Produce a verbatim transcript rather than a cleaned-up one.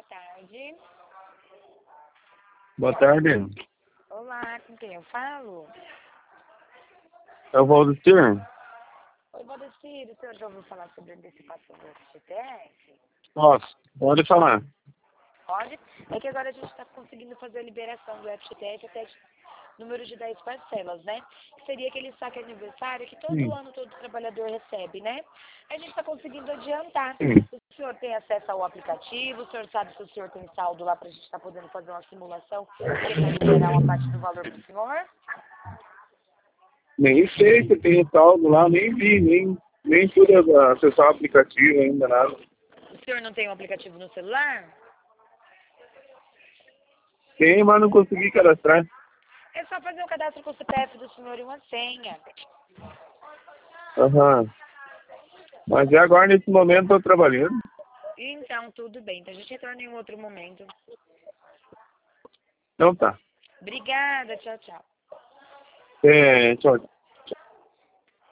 boa tarde. Boa tarde. Olá, com quem eu falo? É o Valdecir? Oi, Valdecir, o senhor já ouviu falar sobre a antecipação do F G T S? Nossa, pode falar. Pode? É que agora a gente está conseguindo fazer a liberação do F G T S até de número de dez parcelas, né? Que seria aquele saque aniversário que todo Sim. ano todo trabalhador recebe, né? A gente está conseguindo adiantar. Sim. O senhor tem acesso ao aplicativo, o senhor sabe se o senhor tem saldo lá para a gente estar tá podendo fazer uma simulação e vai liberar uma parte do valor para o senhor? Nem sei se tem saldo lá, nem vi, nem, nem pude acessar o aplicativo ainda, nada. O senhor não tem um aplicativo no celular? Tem, mas não consegui cadastrar. É só fazer o cadastro com o C P F do senhor e uma senha. Aham. Mas é agora, nesse momento, estou trabalhando. Então, tudo bem. Então, a gente retorna em um outro momento. Então tá. Obrigada. Tchau, tchau. É, tchau.